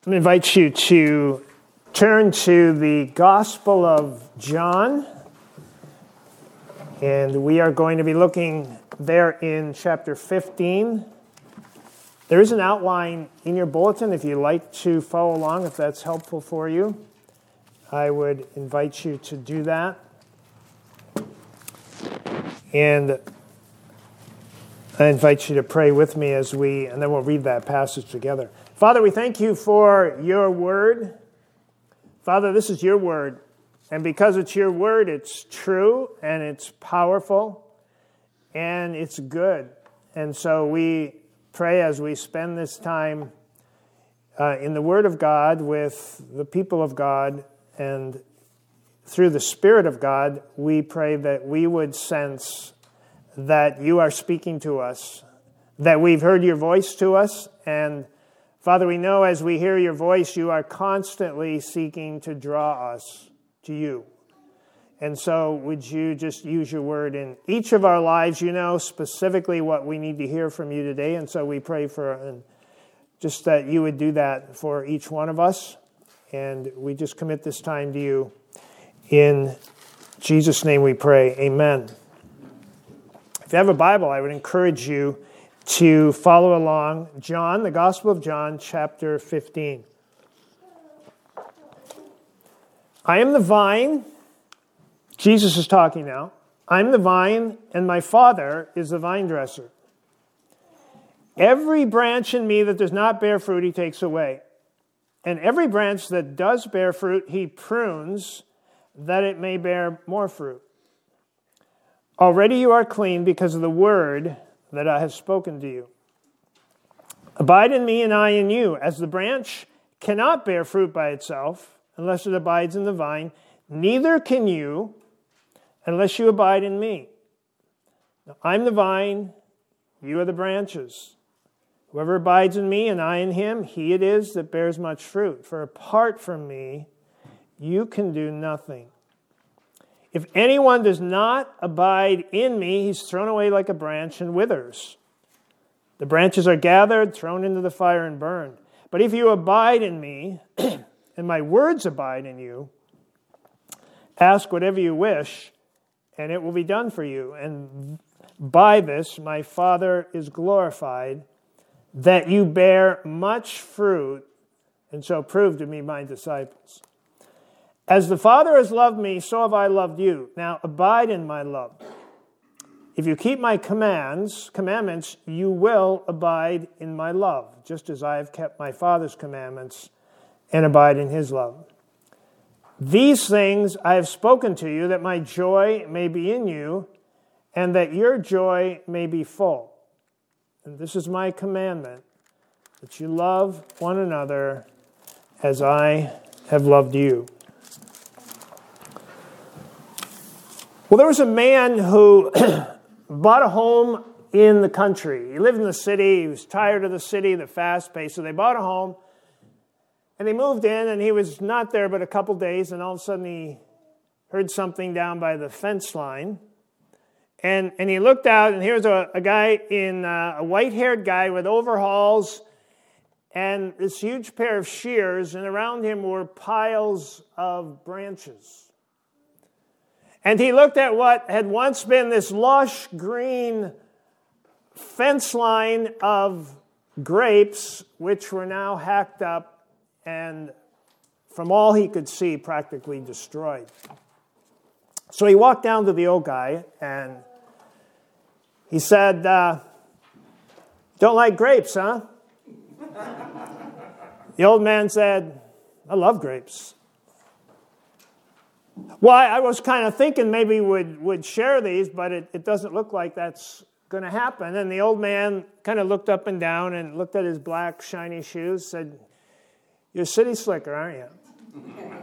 I invite you to turn to the Gospel of John, and we are going to be looking there in chapter 15. There is an outline in your bulletin if you'd like to follow along, if that's helpful for you. I would invite you to do that. And I invite you to pray with me and then we'll read that passage together. Father, we thank you for your word. Father, this is your word. And because it's your word, it's true and it's powerful and it's good. And so we pray as we spend this time in the word of God with the people of God and through the Spirit of God, we pray that we would sense that you are speaking to us, that we've heard your voice to us, and Father, we know as we hear your voice, you are constantly seeking to draw us to you. And so would you just use your word in each of our lives? You know specifically what we need to hear from you today, and so we pray for just that you would do that for each one of us, and we just commit this time to you. In Jesus' name we pray, amen. If you have a Bible, I would encourage you to follow along. John, the Gospel of John, chapter 15. I am the vine. Jesus is talking now. I'm the vine, and my Father is the vine dresser. Every branch in me that does not bear fruit, he takes away. And every branch that does bear fruit, he prunes, that it may bear more fruit. Already you are clean because of the word that I have spoken to you. Abide in me and I in you. As the branch cannot bear fruit by itself unless it abides in the vine, neither can you unless you abide in me. Now, I'm the vine, you are the branches. Whoever abides in me and I in him, he it is that bears much fruit. For apart from me, you can do nothing. If anyone does not abide in me, he's thrown away like a branch and withers. The branches are gathered, thrown into the fire and burned. But if you abide in me, and my words abide in you, ask whatever you wish, and it will be done for you. And by this my Father is glorified, that you bear much fruit, and so prove to me my disciples. As the Father has loved me, so have I loved you. Now abide in my love. If you keep my commandments, you will abide in my love, just as I have kept my Father's commandments and abide in his love. These things I have spoken to you, that my joy may be in you, and that your joy may be full. And this is my commandment, that you love one another as I have loved you. Well, there was a man who bought a home in the country. He lived in the city. He was tired of the city, the fast pace. So they bought a home, and they moved in, and he was not there but a couple days, and all of a sudden he heard something down by the fence line. And he looked out, and here's a guy a white-haired guy with overalls and this huge pair of shears, and around him were piles of branches. And he looked at what had once been this lush green fence line of grapes, which were now hacked up and, from all he could see, practically destroyed. So he walked down to the old guy and he said, "Don't like grapes, huh?" The old man said, "I love grapes." Well, I was kind of thinking maybe would share these, but it doesn't look like that's going to happen. And the old man kind of looked up and down and looked at his black, shiny shoes, said, "You're a city slicker, aren't you?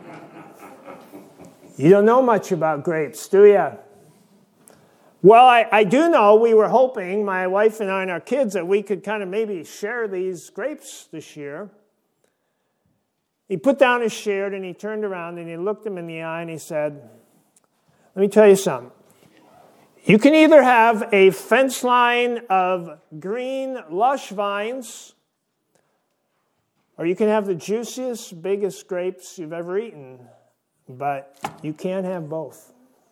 You don't know much about grapes, do you?" "Well, I do know. We were hoping, my wife and I and our kids, that we could kind of maybe share these grapes this year." He put down his shear and he turned around and he looked him in the eye and he said, "Let me tell you something. You can either have a fence line of green, lush vines, Or you can have the juiciest, biggest grapes you've ever eaten, but you can't have both.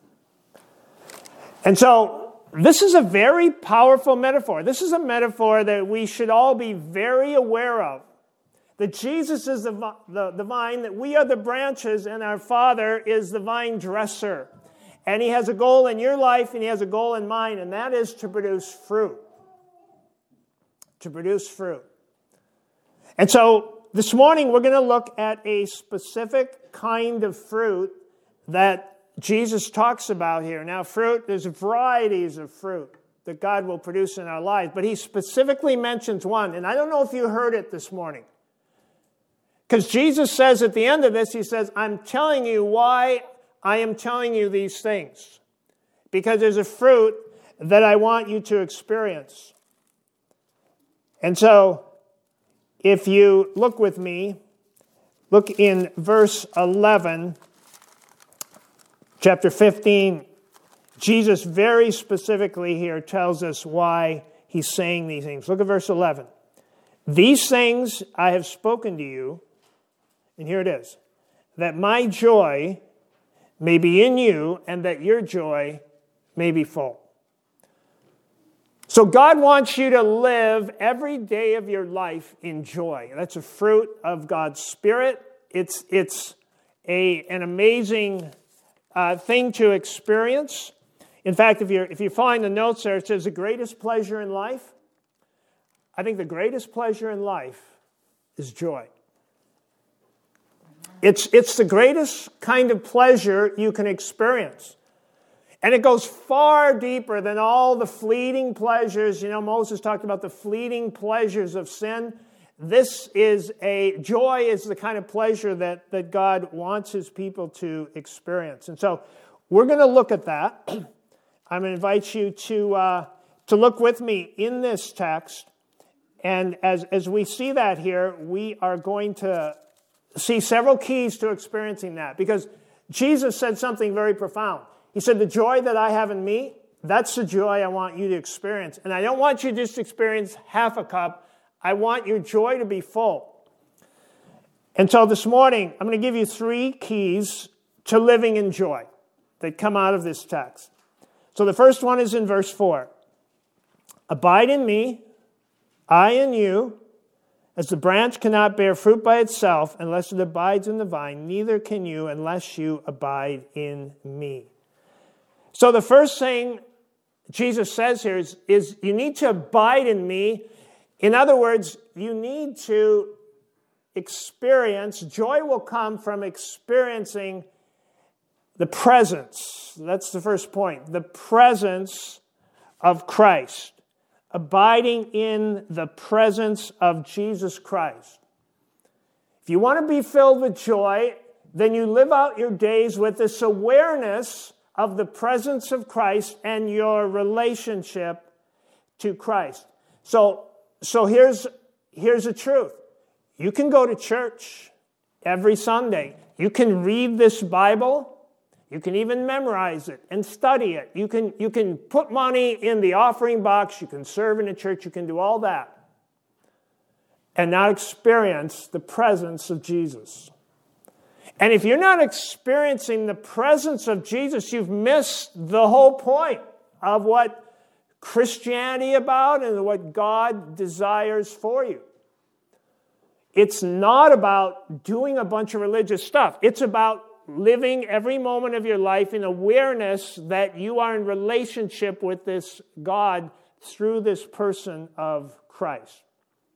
And so this is a very powerful metaphor. This is a metaphor that we should all be very aware of. That Jesus is the vine, that we are the branches, and our Father is the vine dresser. And He has a goal in your life, and He has a goal in mine, and that is to produce fruit. To produce fruit. And so this morning we're going to look at a specific kind of fruit that Jesus talks about here. Now, fruit, there's varieties of fruit that God will produce in our lives, but He specifically mentions one, and I don't know if you heard it this morning. Because Jesus says at the end of this, He says, I'm telling you why I am telling you these things. Because there's a fruit that I want you to experience. And so, if you look with me, look in verse 11, chapter 15, Jesus very specifically here tells us why He's saying these things. Look at verse 11. These things I have spoken to you, and here it is, that my joy may be in you and that your joy may be full. So God wants you to live every day of your life in joy. That's a fruit of God's Spirit. It's an amazing thing to experience. In fact, if you find the notes there, it says the greatest pleasure in life. I think the greatest pleasure in life is joy. It's the greatest kind of pleasure you can experience. And it goes far deeper than all the fleeting pleasures. You know, Moses talked about the fleeting pleasures of sin. Joy is the kind of pleasure that God wants His people to experience. And so we're going to look at that. I'm going to invite you to look with me in this text. And as we see that here, we are going to see several keys to experiencing that. Because Jesus said something very profound. He said, the joy that I have in me, that's the joy I want you to experience. And I don't want you to just experience half a cup. I want your joy to be full. And so this morning, I'm going to give you 3 keys to living in joy that come out of this text. So the first one is in verse 4. Abide in me, I in you. As the branch cannot bear fruit by itself unless it abides in the vine, neither can you unless you abide in me. So the first thing Jesus says here is you need to abide in me. In other words, you need to experience, joy will come from experiencing the presence. That's the first point. The presence of Christ. Abiding in the presence of Jesus Christ. If you want to be filled with joy, then you live out your days with this awareness of the presence of Christ and your relationship to Christ. So here's the truth. You can go to church every Sunday. You can read this Bible. You can even memorize it and study it. You can put money in the offering box. You can serve in a church. You can do all that. And not experience the presence of Jesus. And if you're not experiencing the presence of Jesus, you've missed the whole point of what Christianity about and what God desires for you. It's not about doing a bunch of religious stuff. It's about living every moment of your life in awareness that you are in relationship with this God through this person of Christ.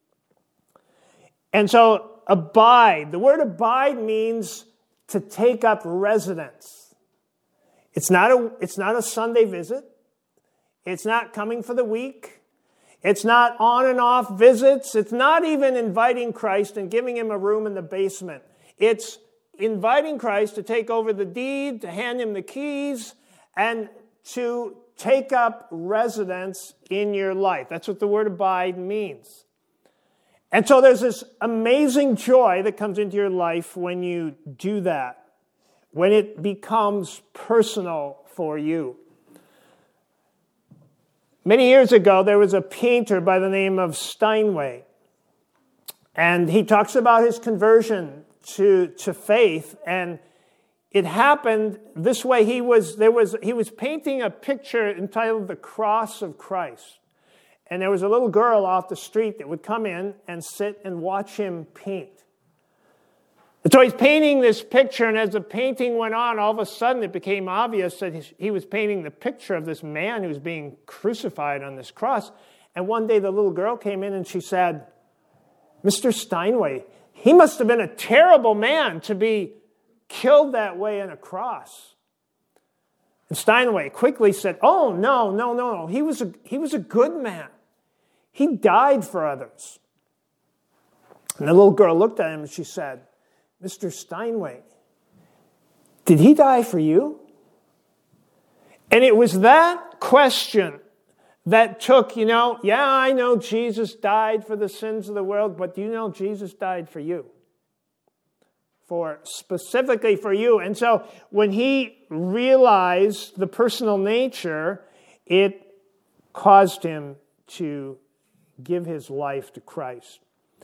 And so abide. The word abide means to take up residence. It's not a Sunday visit. It's not coming for the week. It's not on and off visits. It's not even inviting Christ and giving Him a room in the basement. It's inviting Christ to take over the deed, to hand Him the keys, and to take up residence in your life. That's what the word abide means. And so there's this amazing joy that comes into your life when you do that, when it becomes personal for you. Many years ago, there was a painter by the name of Steinway. And he talks about his conversion to faith, and it happened this way. He was painting a picture entitled The Cross of Christ. And there was a little girl off the street that would come in and sit and watch him paint. And so he's painting this picture, and as the painting went on, all of a sudden it became obvious that he was painting the picture of this man who was being crucified on this cross. And one day the little girl came in and she said, "Mr. Steinway, he must have been a terrible man to be killed that way on a cross." And Steinway quickly said, "Oh, no. He was a good man. He died for others." And the little girl looked at him and she said, "Mr. Steinway, did he die for you?" And it was that question that took, I know Jesus died for the sins of the world, but do you know Jesus died for you? Specifically for you. And so when he realized the personal nature, it caused him to give his life to Christ.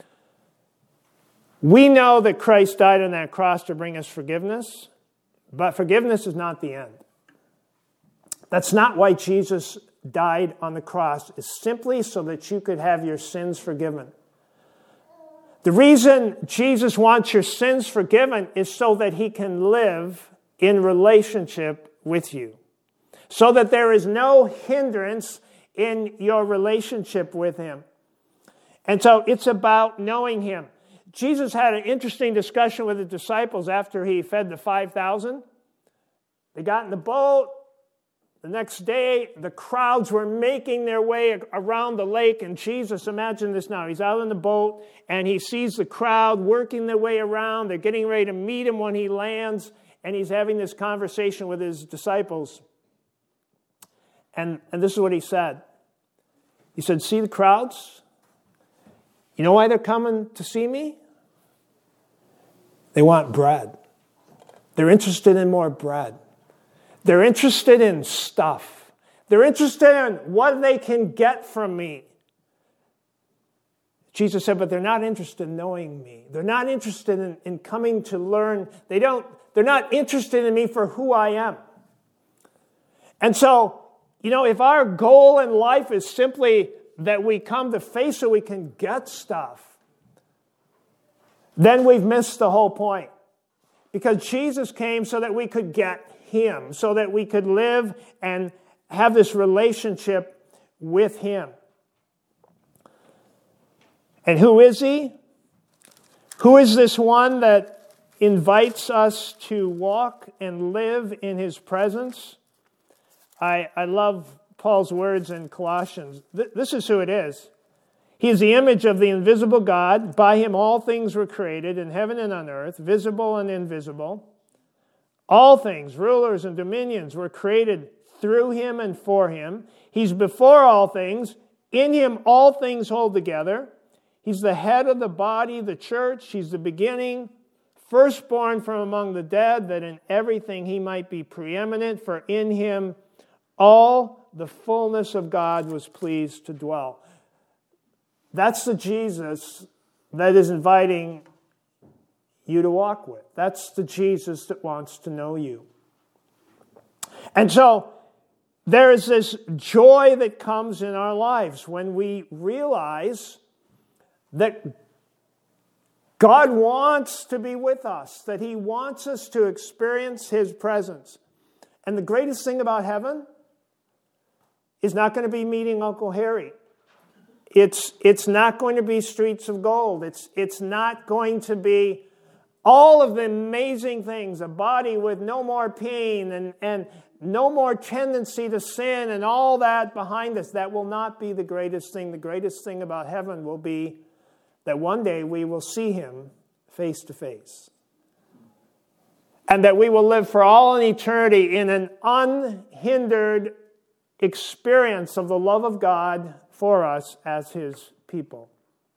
We know that Christ died on that cross to bring us forgiveness, but forgiveness is not the end. That's not why Jesus died on the cross. It's simply so that you could have your sins forgiven. The reason Jesus wants your sins forgiven is so that he can live in relationship with you. So that there is no hindrance in your relationship with him. And so it's about knowing him. Jesus had an interesting discussion with the disciples after he fed the 5,000. They got in the boat. The next day, the crowds were making their way around the lake, and Jesus, imagine this now, he's out in the boat, and he sees the crowd working their way around. They're getting ready to meet him when he lands, and he's having this conversation with his disciples. And this is what he said. He said, "See the crowds? You know why they're coming to see me? They want bread. They're interested in more bread. They're interested in stuff. They're interested in what they can get from me." Jesus said, but they're not interested in knowing me. They're not interested in coming to learn. They're not interested in me for who I am. And so, if our goal in life is simply that we come to faith so we can get stuff, then we've missed the whole point. Because Jesus came so that we could get him, so that we could live and have this relationship with him. And who is he? Who is this one that invites us to walk and live in his presence? I love Paul's words in Colossians. This is who it is. He is the image of the invisible God. By him all things were created in heaven and on earth, visible and invisible. All things, rulers and dominions, were created through him and for him. He's before all things. In him all things hold together. He's the head of the body, the church. He's the beginning, firstborn from among the dead, that in everything he might be preeminent. For in him all the fullness of God was pleased to dwell. That's the Jesus that is inviting you to walk with. That's the Jesus that wants to know you. And so there is this joy that comes in our lives when we realize that God wants to be with us, that he wants us to experience his presence. And the greatest thing about heaven is not going to be meeting Uncle Harry. It's not going to be streets of gold. It's not going to be all of the amazing things, a body with no more pain and no more tendency to sin and all that behind us. That will not be the greatest thing. The greatest thing about heaven will be that one day we will see him face to face. And that we will live for all an eternity in an unhindered experience of the love of God for us as his people.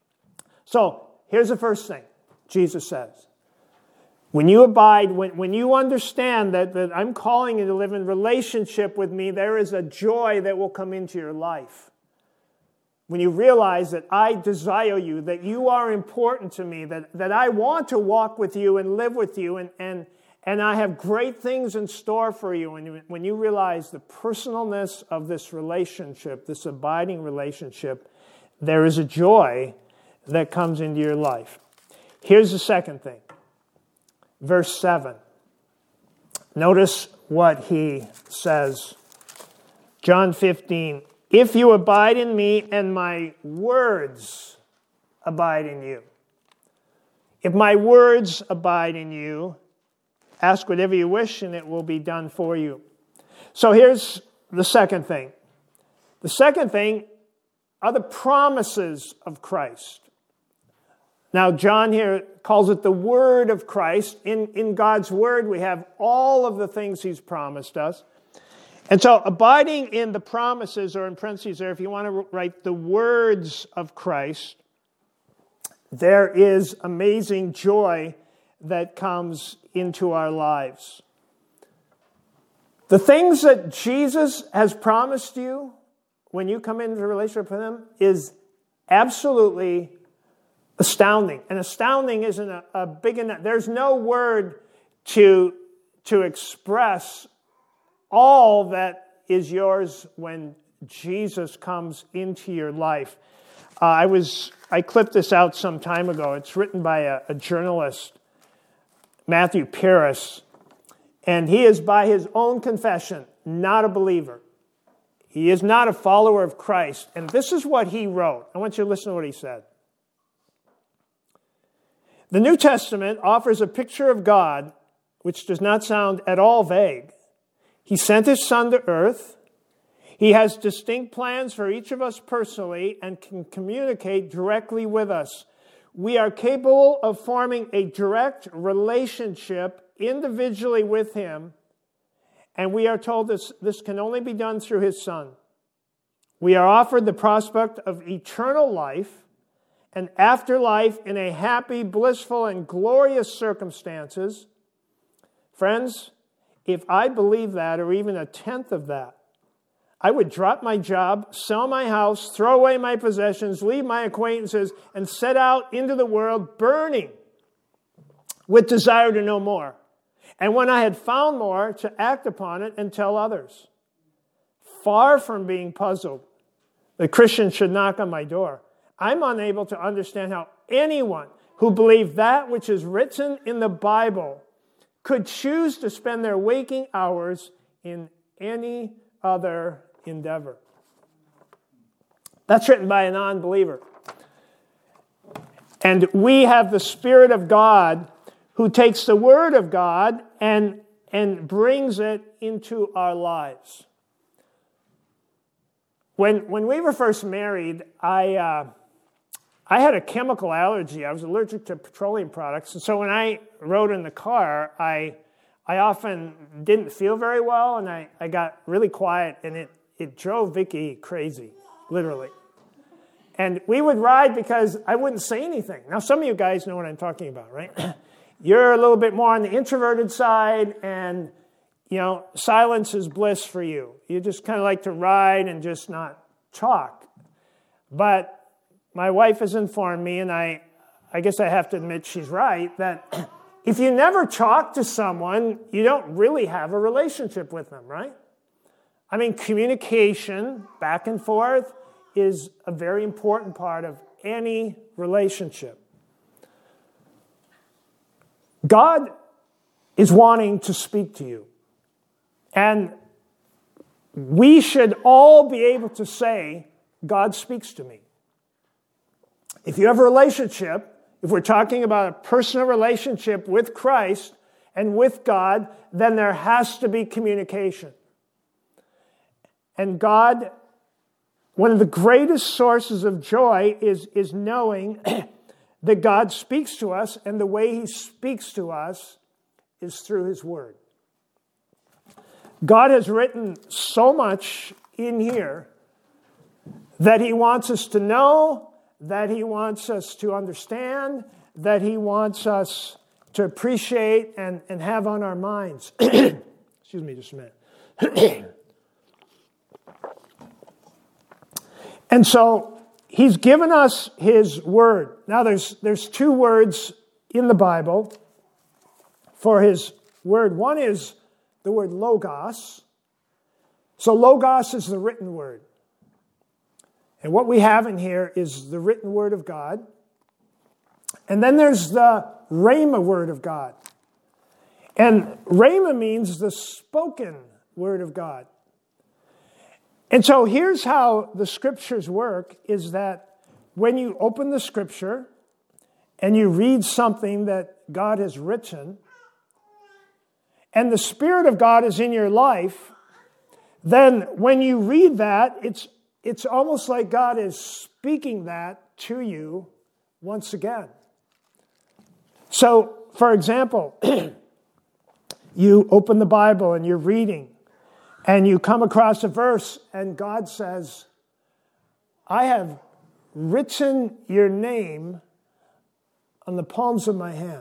So, here's the first thing Jesus says. When you abide, when you understand that I'm calling you to live in relationship with me, there is a joy that will come into your life. when you realize that I desire you, that you are important to me, that I want to walk with you and live with you, and I have great things in store for you, and when you realize the personalness of this relationship, this abiding relationship, there is a joy that comes into your life. Here's the second thing. Verse 7. Notice what he says. John 15. If you abide in me and my words abide in you. If my words abide in you, ask whatever you wish and it will be done for you. So here's the second thing. The second thing are the promises of Christ. Now, John here calls it the word of Christ. In God's word, we have all of the things he's promised us. And so abiding in the promises, or in parentheses there, if you want to write the words of Christ, there is amazing joy that comes into our lives. The things that Jesus has promised you when you come into a relationship with him is absolutely astounding. And astounding isn't a big enough. There's no word to express all that is yours when Jesus comes into your life. I clipped this out some time ago. It's written by a journalist, Matthew Paris, and he is, by his own confession, not a believer. He is not a follower of Christ. And this is what he wrote. I want you to listen to what he said. The New Testament offers a picture of God which does not sound at all vague. He sent his Son to earth. He has distinct plans for each of us personally and can communicate directly with us. We are capable of forming a direct relationship individually with him, and we are told this can only be done through his Son. We are offered the prospect of eternal life, an afterlife in a happy, blissful, and glorious circumstances. Friends, if I believe that, or even a tenth of that, I would drop my job, sell my house, throw away my possessions, leave my acquaintances, and set out into the world burning with desire to know more. And when I had found more, to act upon it and tell others. Far from being puzzled, the Christian should knock on my door. I'm unable to understand how anyone who believed that which is written in the Bible could choose to spend their waking hours in any other endeavor. That's written by a non-believer. And we have the Spirit of God who takes the Word of God and brings it into our lives. When we were first married, I had a chemical allergy. I was allergic to petroleum products. And so when I rode in the car, I often didn't feel very well, and I got really quiet, and it drove Vicky crazy, literally. And we would ride because I wouldn't say anything. Now, some of you guys know what I'm talking about, right? You're a little bit more on the introverted side, and, silence is bliss for you. You just kind of like to ride and just not talk. But my wife has informed me, and I guess I have to admit she's right, that if you never talk to someone, you don't really have a relationship with them, right? I mean, communication back and forth is a very important part of any relationship. God is wanting to speak to you. And we should all be able to say, God speaks to me. If you have a relationship, if we're talking about a personal relationship with Christ and with God, then there has to be communication. And God, one of the greatest sources of joy is knowing that God speaks to us, and the way he speaks to us is through his Word. God has written so much in here that he wants us to know, that he wants us to understand, that he wants us to appreciate and have on our minds. Excuse me just a minute. And so He's given us his word. Now there's two words in the Bible for his word. One is the word logos. So logos is the written word. And what we have in here is the written word of God. And then there's the rhema word of God. And rhema means the spoken word of God. And so here's how the scriptures work, is that when you open the scripture and you read something that God has written, and the Spirit of God is in your life, then when you read that, it's almost like God is speaking that to you once again. So, for example, you open the Bible and you're reading, and you come across a verse, and God says, I have written your name on the palms of my hand.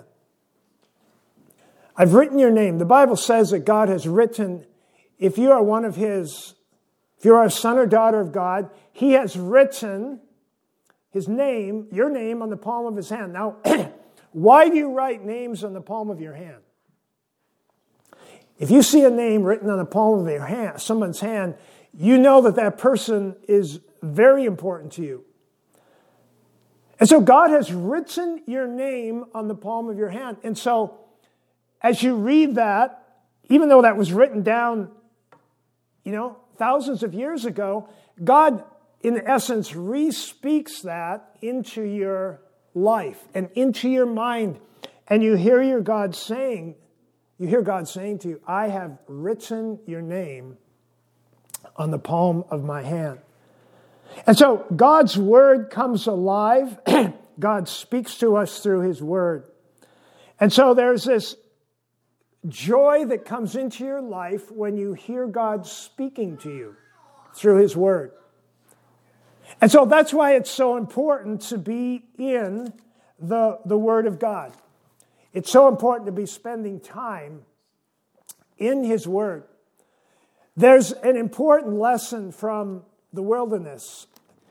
I've written your name. The Bible says that God has written, if you are one of his, if you are a son or daughter of God, he has written his name, your name, on the palm of his hand. Now, why do you write names on the palm of your hand? If you see a name written on the palm of your hand, someone's hand, you know that that person is very important to you. And so God has written your name on the palm of your hand. And so as you read that, even though that was written down, thousands of years ago, God, in essence, re-speaks that into your life and into your mind. And you hear God saying to you, I have written your name on the palm of my hand. And so God's word comes alive. God speaks to us through his word. And so there's this joy that comes into your life when you hear God speaking to you through his word. And so that's why it's so important to be in the word of God. It's so important to be spending time in his word. There's an important lesson from the wilderness.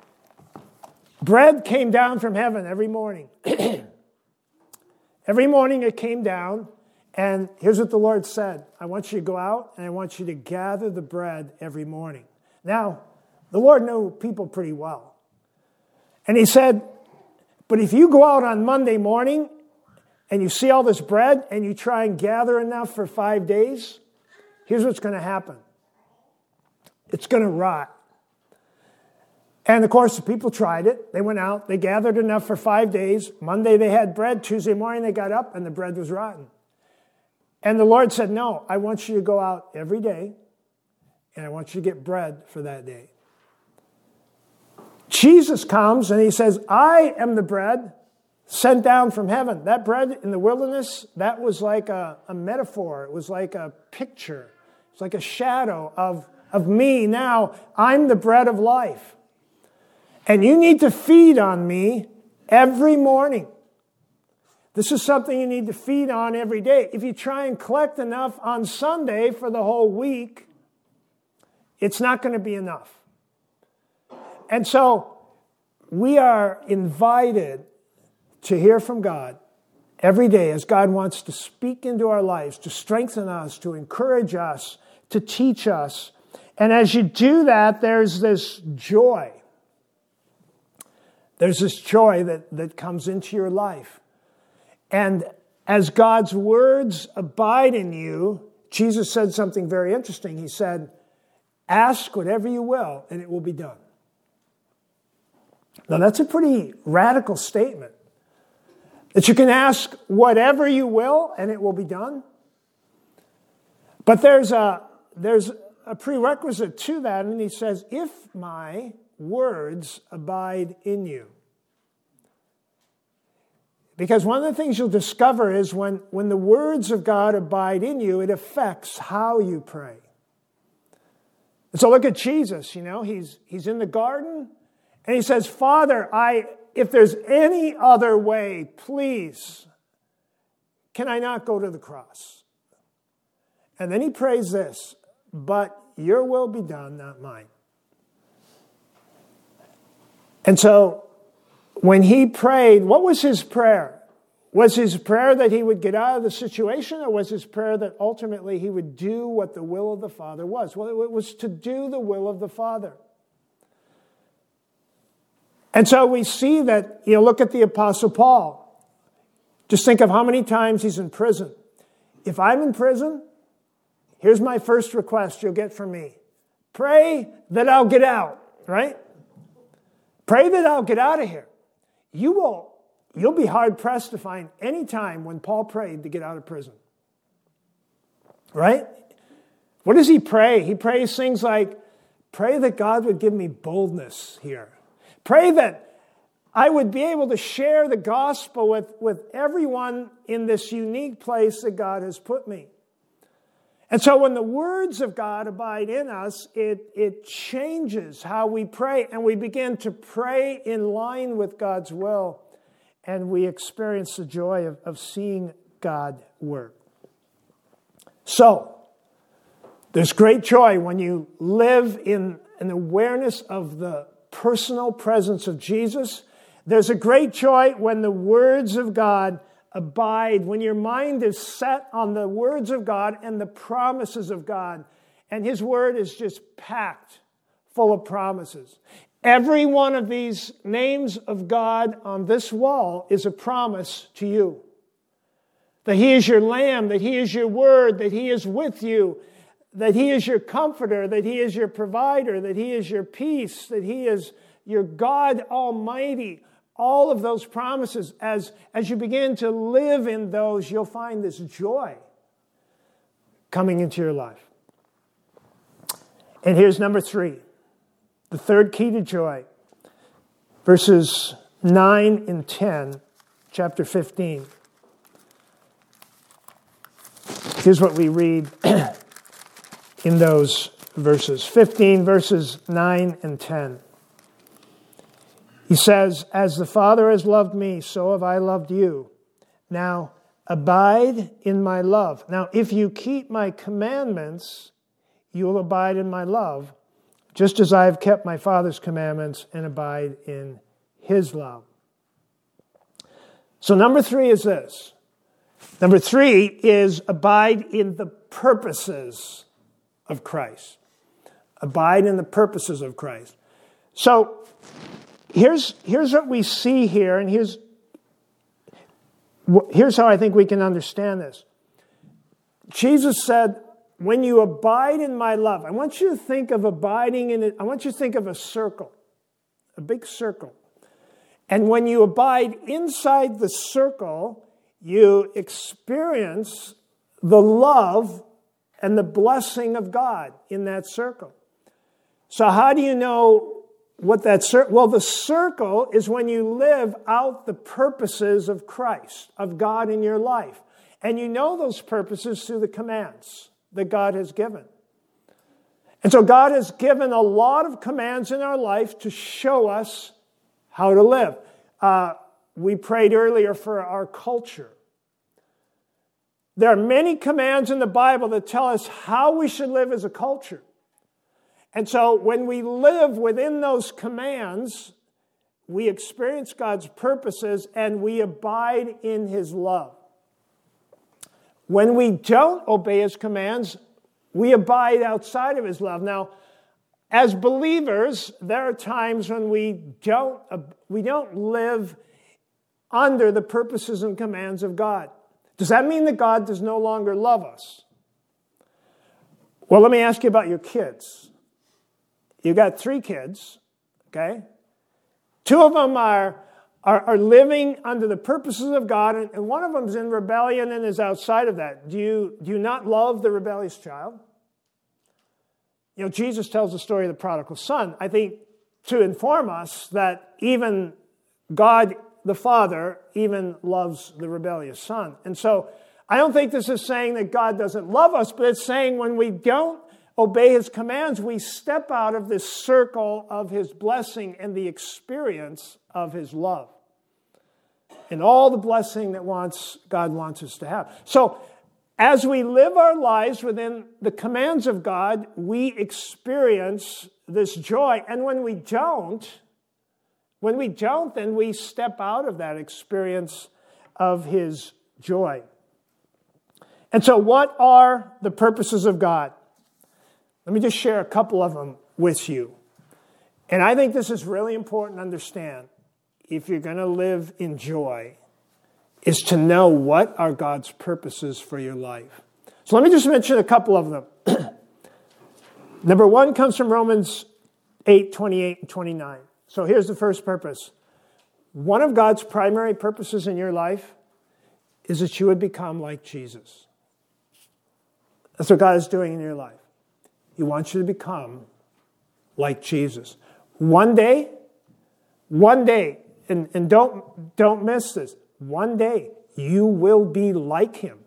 Bread came down from heaven every morning. Every morning it came down, and here's what the Lord said. I want you to go out, and I want you to gather the bread every morning. Now, the Lord knew people pretty well. And he said, but if you go out on Monday morning and you see all this bread and you try and gather enough for 5 days, here's what's going to happen. It's going to rot. And of course, the people tried it. They went out, they gathered enough for 5 days. Monday they had bread. Tuesday morning they got up and the bread was rotten. And the Lord said, no, I want you to go out every day and I want you to get bread for that day. Jesus comes and he says, I am the bread sent down from heaven. That bread in the wilderness, that was like a metaphor. It was like a picture. It's like a shadow of me. Now, I'm the bread of life. And you need to feed on me every morning. This is something you need to feed on every day. If you try and collect enough on Sunday for the whole week, it's not going to be enough. And so we are invited to hear from God every day as God wants to speak into our lives, to strengthen us, to encourage us, to teach us. And as you do that, there's this joy. There's this joy that comes into your life. And as God's words abide in you, Jesus said something very interesting. He said, ask whatever you will, and it will be done. Now, that's a pretty radical statement. That you can ask whatever you will, and it will be done. But there's a prerequisite to that, and he says, if my words abide in you. Because one of the things you'll discover is when the words of God abide in you, it affects how you pray. And so look at Jesus, he's in the garden, and he says, Father, if there's any other way, please, can I not go to the cross? And then he prays this, but your will be done, not mine. And so when he prayed, what was his prayer? Was his prayer that he would get out of the situation, or was his prayer that ultimately he would do what the will of the Father was? Well, it was to do the will of the Father. And so we see that, look at the Apostle Paul. Just think of how many times he's in prison. If I'm in prison, here's my first request you'll get from me. Pray that I'll get out, right? Pray that I'll get out of here. You'll be hard-pressed to find any time when Paul prayed to get out of prison. Right? What does he pray? He prays things like, pray that God would give me boldness here. Pray that I would be able to share the gospel with everyone in this unique place that God has put me. And so when the words of God abide in us, it changes how we pray, and we begin to pray in line with God's will, and we experience the joy of seeing God work. So, there's great joy when you live in an awareness of the personal presence of Jesus. There's a great joy when the words of God abide, when your mind is set on the words of God and the promises of God. And his word is just packed full of promises. Every one of these names of God on this wall is a promise to you. That he is your lamb, that he is your word, that he is with you, that he is your comforter, that he is your provider, that he is your peace, that he is your God Almighty. All of those promises, as you begin to live in those, you'll find this joy coming into your life. And here's number 3, the third key to joy. Verses 9 and 10, chapter 15. Here's what we read in those verses. 15, verses 9 and 10. He says, as the Father has loved me, so have I loved you. Now, abide in my love. Now, if you keep my commandments, you will abide in my love, just as I have kept my Father's commandments and abide in his love. So number 3 is this. Number 3 is abide in the purposes of Christ. Abide in the purposes of Christ. So, Here's what we see here, and here's how I think we can understand this. Jesus said, when you abide in my love, I want you to think of abiding in it. I want you to think of a circle, a big circle. And when you abide inside the circle, you experience the love and the blessing of God in that circle. So how do you know what that circle? Well, the circle is when you live out the purposes of Christ, of God in your life. And you know those purposes through the commands that God has given. And so God has given a lot of commands in our life to show us how to live. We prayed earlier for our culture. There are many commands in the Bible that tell us how we should live as a culture. And so when we live within those commands, we experience God's purposes and we abide in his love. When we don't obey his commands, we abide outside of his love. Now, as believers, there are times when we don't live under the purposes and commands of God. Does that mean that God does no longer love us? Well, let me ask you about your kids. You've got 3 kids, okay? 2 of them are living under the purposes of God, and one of them is in rebellion and is outside of that. Do you not love the rebellious child? Jesus tells the story of the prodigal son, I think, to inform us that even God, the Father, even loves the rebellious son. And so I don't think this is saying that God doesn't love us, but it's saying when we don't obey his commands, we step out of this circle of his blessing and the experience of his love. And all the blessing that God wants us to have. So, as we live our lives within the commands of God, we experience this joy. And when we don't, When we don't, then we step out of that experience of his joy. And so what are the purposes of God? Let me just share a couple of them with you. And I think this is really important to understand if you're going to live in joy, is to know what are God's purposes for your life. So let me just mention a couple of them. Number one comes from Romans 8, 28 and 29. So here's the first purpose. One of God's primary purposes in your life is that you would become like Jesus. That's what God is doing in your life. He wants you to become like Jesus. One day, and don't miss this, one day you will be like him.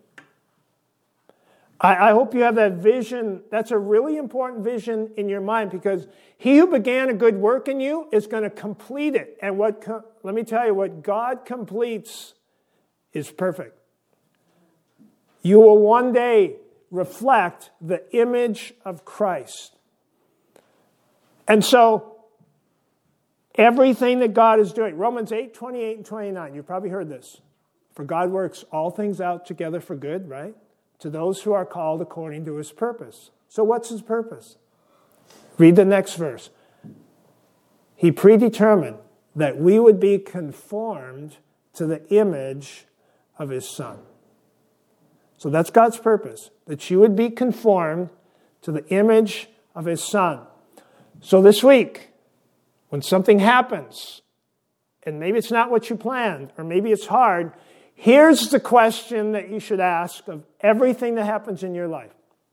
I hope you have that vision. That's a really important vision in your mind, because he who began a good work in you is going to complete it. And let me tell you, what God completes is perfect. You will one day reflect the image of Christ. And so, everything that God is doing, Romans 8, 28 and 29, you've probably heard this. For God works all things out together for good, right? To those who are called according to his purpose. So what's his purpose? Read the next verse. He predetermined that we would be conformed to the image of his Son. So that's God's purpose, that you would be conformed to the image of his Son. So this week, when something happens, and maybe it's not what you planned, or maybe it's hard, here's the question that you should ask of everything that happens in your life.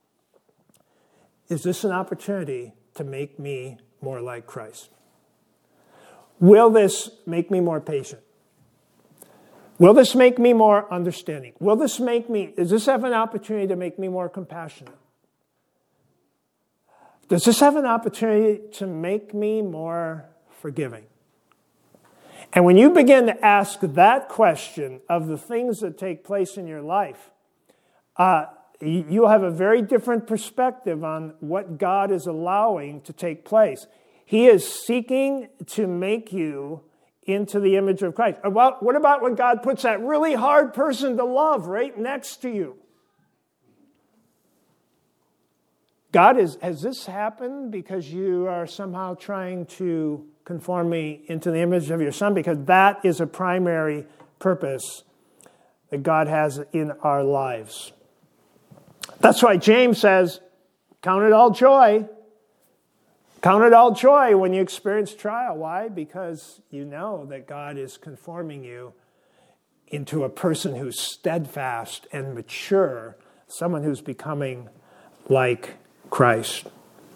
Is this an opportunity to make me more like Christ? Will this make me more patient? Will this make me more understanding? Does this have an opportunity to make me more compassionate? Does this have an opportunity to make me more forgiving? And when you begin to ask that question of the things that take place in your life, you'll have a very different perspective on what God is allowing to take place. He is seeking to make you into the image of Christ. What about when God puts that really hard person to love right next to you? God, has this happened because you are somehow trying to conform me into the image of your Son? Because that is a primary purpose that God has in our lives. That's why James says, count it all joy. Count it all joy when you experience trial. Why? Because you know that God is conforming you into a person who's steadfast and mature, someone who's becoming like Christ.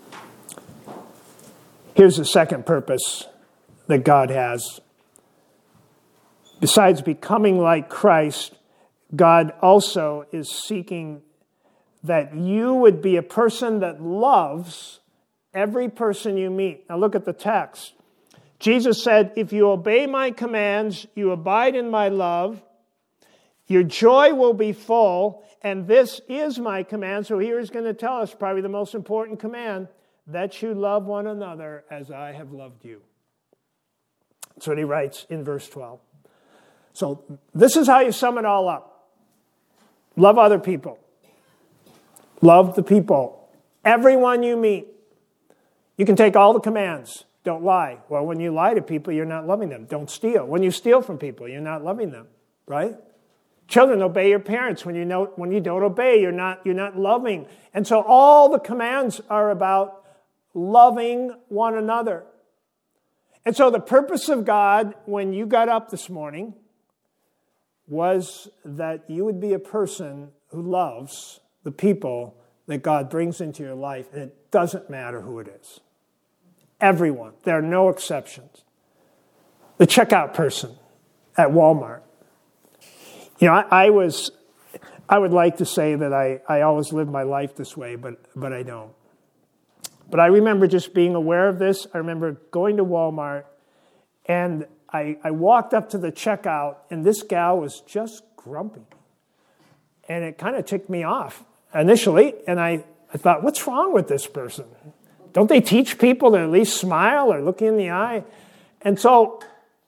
Here's the second purpose that God has. Besides becoming like Christ, God also is seeking that you would be a person that loves every person you meet. Now look at the text. Jesus said, if you obey my commands, you abide in my love, your joy will be full, and this is my command. So here he's going to tell us probably the most important command, that you love one another as I have loved you. That's what he writes in verse 12. So this is how you sum it all up. Love other people. Love the people. Everyone you meet. You can take all the commands. Don't lie. Well, when you lie to people, you're not loving them. Don't steal. When you steal from people, you're not loving them, right? Children, obey your parents. When you don't obey, you're not loving. And so all the commands are about loving one another. And so the purpose of God, when you got up this morning, was that you would be a person who loves the people that God brings into your life, and it doesn't matter who it is. Everyone. There are no exceptions. The checkout person at Walmart. You know, I would like to say that I always live my life this way, but I don't. But I remember just being aware of this. I remember going to Walmart, and I walked up to the checkout, and this gal was just grumpy. And it kind of ticked me off initially, and I thought, what's wrong with this person? Don't they teach people to at least smile or look you in the eye? And so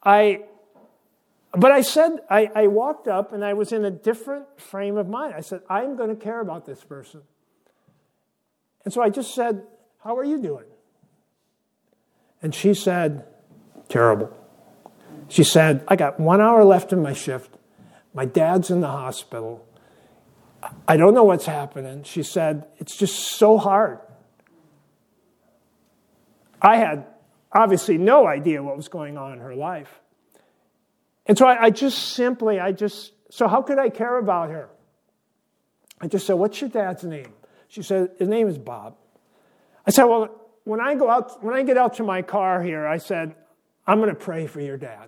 But I said, I walked up and I was in a different frame of mind. I said, I'm going to care about this person. And so I just said, how are you doing? And she said, terrible. She said, I got 1 hour left in my shift. My dad's in the hospital. I don't know what's happening. She said, it's just so hard. I had obviously no idea what was going on in her life. And so so how could I care about her? I just said, what's your dad's name? She said, his name is Bob. I said, well, when I get out to my car here, I said, I'm going to pray for your dad.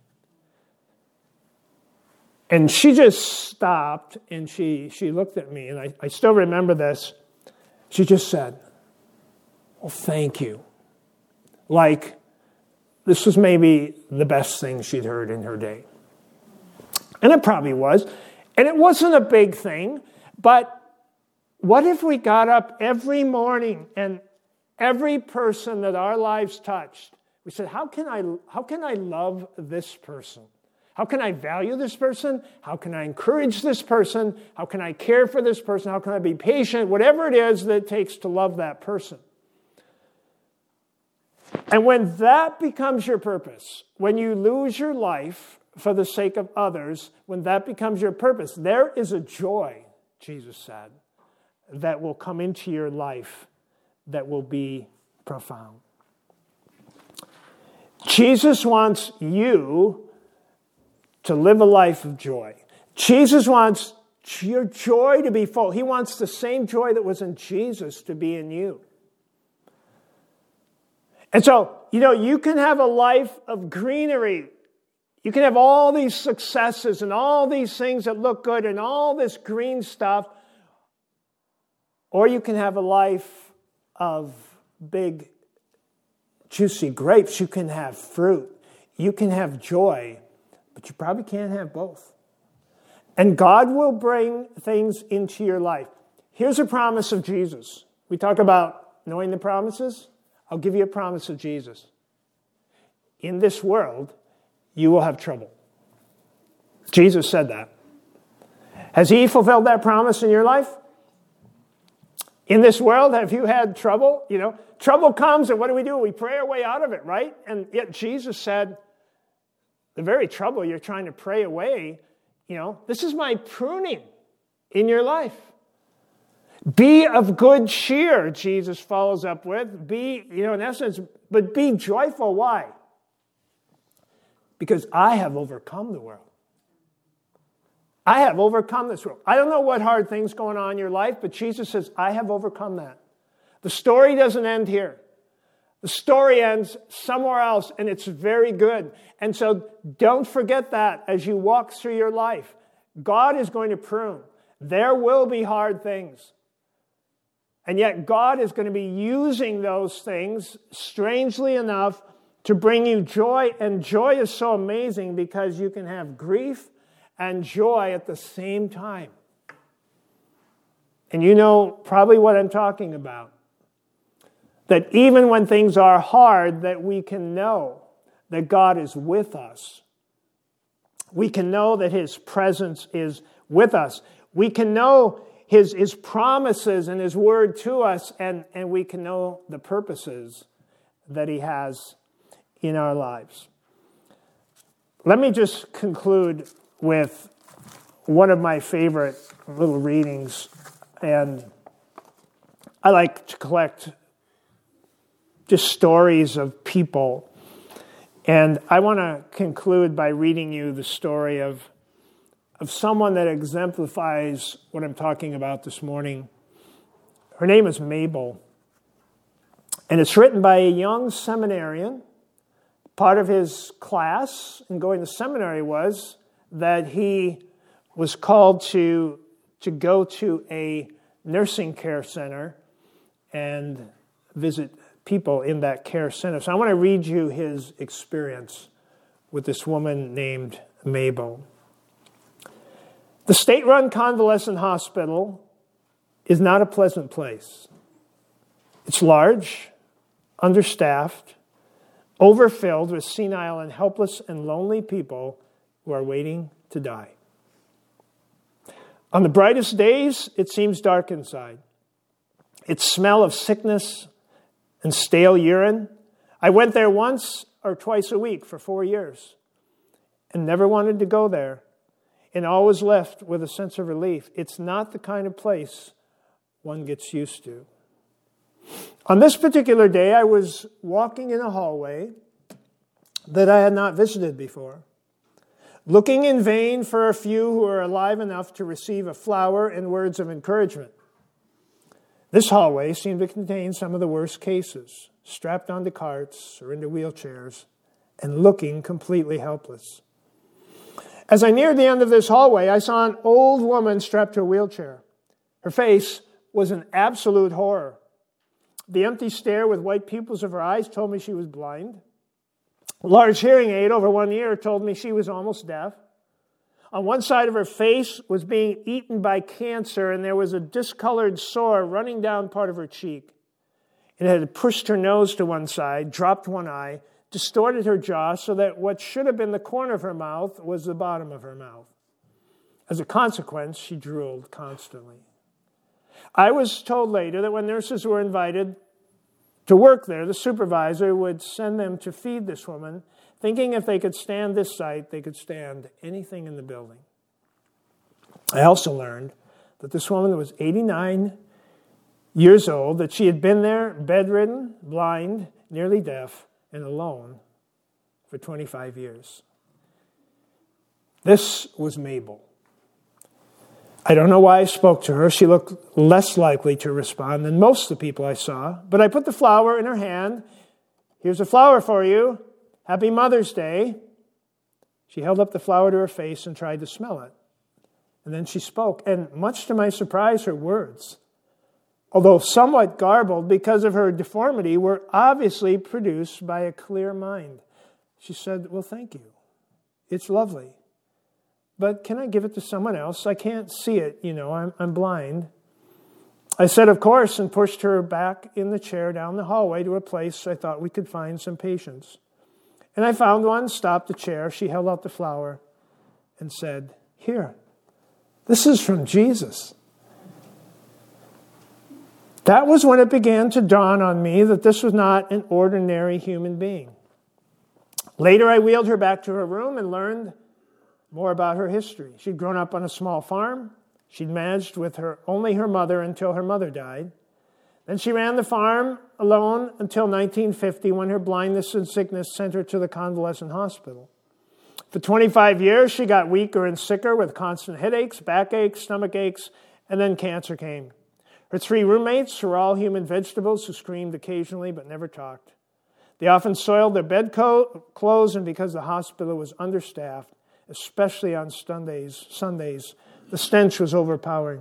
And she just stopped and she looked at me, and I still remember this. She just said, well, thank you. Like, this was maybe the best thing she'd heard in her day. And it probably was. And it wasn't a big thing, but what if we got up every morning and every person that our lives touched, we said, how can I love this person? How can I value this person? How can I encourage this person? How can I care for this person? How can I be patient? Whatever it is that it takes to love that person. And when that becomes your purpose, when you lose your life for the sake of others, when that becomes your purpose, there is a joy, Jesus said, that will come into your life that will be profound. Jesus wants you to live a life of joy. Jesus wants your joy to be full. He wants the same joy that was in Jesus to be in you. And so, you can have a life of greenery. You can have all these successes and all these things that look good and all this green stuff. Or you can have a life of big, juicy grapes. You can have fruit. You can have joy. But you probably can't have both. And God will bring things into your life. Here's a promise of Jesus. We talk about knowing the promises. I'll give you a promise of Jesus. In this world, you will have trouble. Jesus said that. Has he fulfilled that promise in your life? In this world, have you had trouble? Trouble comes, and what do? We pray our way out of it, right? And yet Jesus said, the very trouble you're trying to pray away, this is my pruning in your life. Be of good cheer, Jesus follows up with. Be, in essence, but be joyful. Why? Because I have overcome the world. I have overcome this world. I don't know what hard things going on in your life, but Jesus says, I have overcome that. The story doesn't end here. The story ends somewhere else, and it's very good. And so don't forget that as you walk through your life. God is going to prune. There will be hard things. And yet God is going to be using those things, strangely enough, to bring you joy. And joy is so amazing because you can have grief and joy at the same time. And you know probably what I'm talking about. That even when things are hard, that we can know that God is with us. We can know that his presence is with us. We can know his promises and his word to us, and we can know the purposes that he has in our lives. Let me just conclude with one of my favorite little readings, and I like to collect just stories of people. And I want to conclude by reading you the story of someone that exemplifies what I'm talking about this morning. Her name is Mabel. And it's written by a young seminarian. Part of his class in going to seminary was that he was called to go to a nursing care center and visit people in that care center. So I want to read you his experience with this woman named Mabel. The state-run convalescent hospital is not a pleasant place. It's large, understaffed, overfilled with senile and helpless and lonely people who are waiting to die. On the brightest days, it seems dark inside. Its smell of sickness and stale urine. I went there once or twice a week for 4 years and never wanted to go there, and always left with a sense of relief. It's not the kind of place one gets used to. On this particular day, I was walking in a hallway that I had not visited before, looking in vain for a few who are alive enough to receive a flower and words of encouragement. This hallway seemed to contain some of the worst cases, strapped onto carts or into wheelchairs, and looking completely helpless. As I neared the end of this hallway, I saw an old woman strapped to a wheelchair. Her face was an absolute horror. The empty stare with white pupils of her eyes told me she was blind. A large hearing aid over one ear told me she was almost deaf. On one side of her face was being eaten by cancer, and there was a discolored sore running down part of her cheek. It had pushed her nose to one side, dropped one eye, distorted her jaw so that what should have been the corner of her mouth was the bottom of her mouth. As a consequence, she drooled constantly. I was told later that when nurses were invited to work there, the supervisor would send them to feed this woman, thinking if they could stand this sight, they could stand anything in the building. I also learned that this woman was 89 years old, that she had been there bedridden, blind, nearly deaf, and alone for 25 years. This was Mabel. I don't know why I spoke to her. She looked less likely to respond than most of the people I saw. But I put the flower in her hand. Here's a flower for you. Happy Mother's Day. She held up the flower to her face and tried to smell it. And then she spoke. And much to my surprise, her words, although somewhat garbled because of her deformity, were obviously produced by a clear mind. She said, "Well, thank you. It's lovely. But can I give it to someone else? I can't see it, I'm blind." I said, "Of course," and pushed her back in the chair down the hallway to a place I thought we could find some patients. And I found one, stopped the chair. She held out the flower and said, "Here, this is from Jesus." That was when it began to dawn on me that this was not an ordinary human being. Later, I wheeled her back to her room and learned more about her history. She'd grown up on a small farm. She'd managed with only her mother until her mother died. Then she ran the farm alone until 1950, when her blindness and sickness sent her to the convalescent hospital. For 25 years, she got weaker and sicker with constant headaches, backaches, stomach aches, and then cancer came. Her 3 roommates were all human vegetables who screamed occasionally but never talked. They often soiled their bedclothes, and because the hospital was understaffed, especially on Sundays, the stench was overpowering.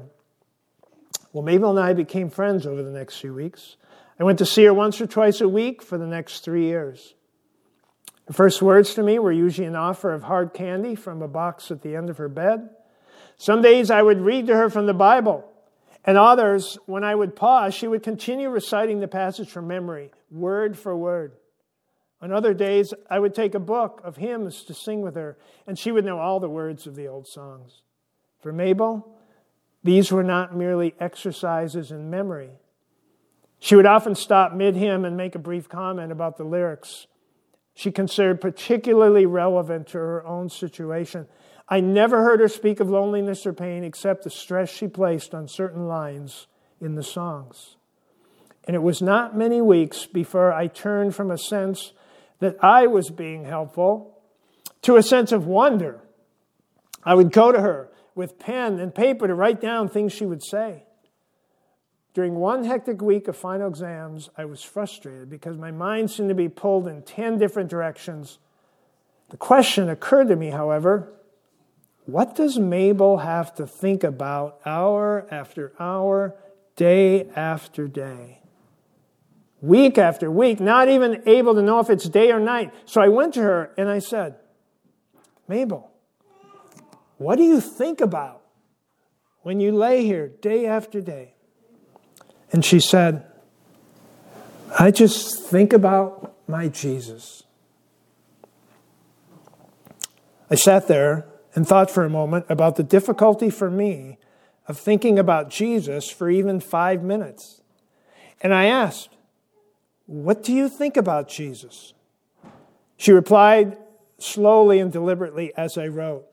Well, Mabel and I became friends over the next few weeks. I went to see her once or twice a week for the next 3 years. Her first words to me were usually an offer of hard candy from a box at the end of her bed. Some days I would read to her from the Bible, and others, when I would pause, she would continue reciting the passage from memory, word for word. On other days, I would take a book of hymns to sing with her, and she would know all the words of the old songs. For Mabel, these were not merely exercises in memory. She would often stop mid-hymn and make a brief comment about the lyrics she considered particularly relevant to her own situation. I never heard her speak of loneliness or pain except the stress she placed on certain lines in the songs. And it was not many weeks before I turned from a sense that I was being helpful to a sense of wonder. I would go to her with pen and paper to write down things she would say. During one hectic week of final exams, I was frustrated because my mind seemed to be pulled in 10 different directions. The question occurred to me, however, what does Mabel have to think about hour after hour, day after day? Week after week, not even able to know if it's day or night. So I went to her and I said, "Mabel, what do you think about when you lay here day after day?" And she said, "I just think about my Jesus." I sat there and thought for a moment about the difficulty for me of thinking about Jesus for even 5 minutes. And I asked, "What do you think about Jesus?" She replied slowly and deliberately as I wrote,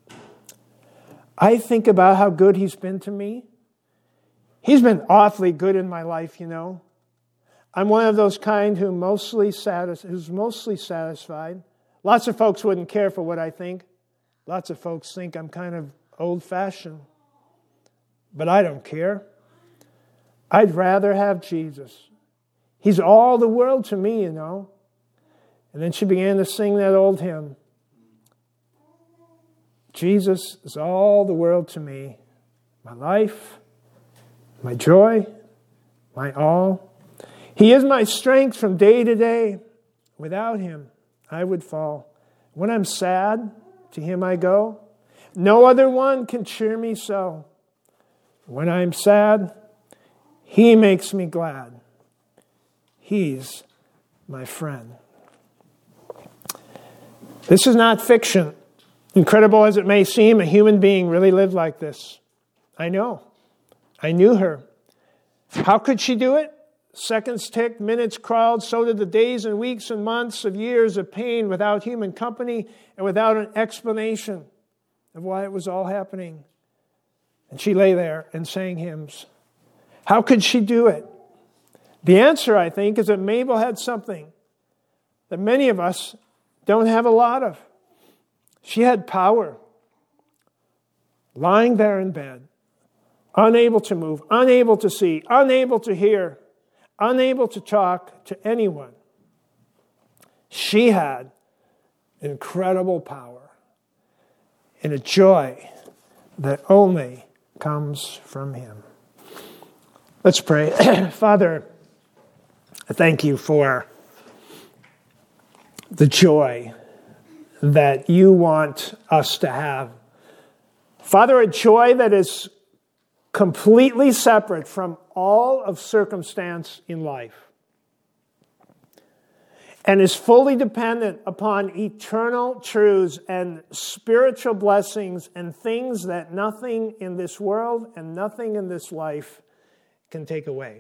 "I think about how good he's been to me. He's been awfully good in my life, you know. I'm one of those kind who's mostly satisfied. Lots of folks wouldn't care for what I think. Lots of folks think I'm kind of old-fashioned. But I don't care. I'd rather have Jesus. He's all the world to me, you know." And then she began to sing that old hymn. Jesus is all the world to me. My life, my joy, my all. He is my strength from day to day. Without him, I would fall. When I'm sad, to him I go. No other one can cheer me so. When I'm sad, he makes me glad. He's my friend. This is not fiction. Incredible as it may seem, a human being really lived like this. I know. I knew her. How could she do it? Seconds ticked, minutes crawled, so did the days and weeks and months of years of pain without human company and without an explanation of why it was all happening. And she lay there and sang hymns. How could she do it? The answer, I think, is that Mabel had something that many of us don't have a lot of. She had power. Lying there in bed, unable to move, unable to see, unable to hear, unable to talk to anyone. She had incredible power and a joy that only comes from him. Let's pray. Father, I thank you for the joy that you want us to have. Father, a joy that is completely separate from all of circumstance in life and is fully dependent upon eternal truths and spiritual blessings and things that nothing in this world and nothing in this life can take away.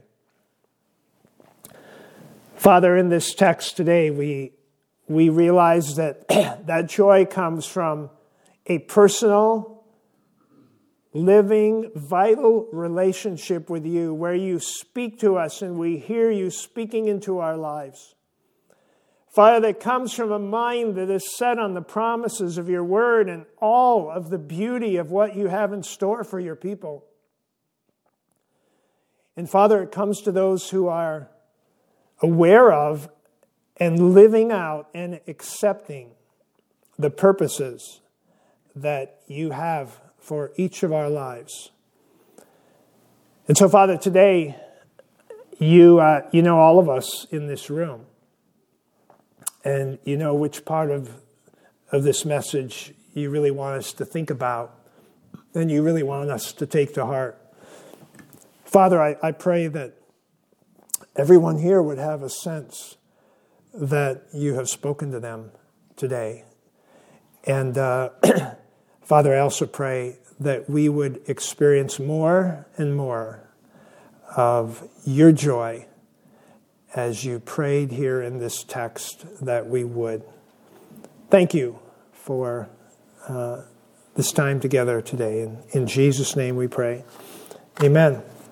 Father, in this text today, we realize that that joy comes from a personal, living, vital relationship with you where you speak to us and we hear you speaking into our lives. Father, that comes from a mind that is set on the promises of your word and all of the beauty of what you have in store for your people. And Father, it comes to those who are aware of and living out and accepting the purposes that you have for each of our lives. And so, Father, today, you know all of us in this room. And you know which part of this message you really want us to think about and you really want us to take to heart. Father, I pray that everyone here would have a sense that you have spoken to them today. And Father, I also pray that we would experience more and more of your joy as you prayed here in this text that we would. Thank you for this time together today. And in Jesus' name we pray. Amen.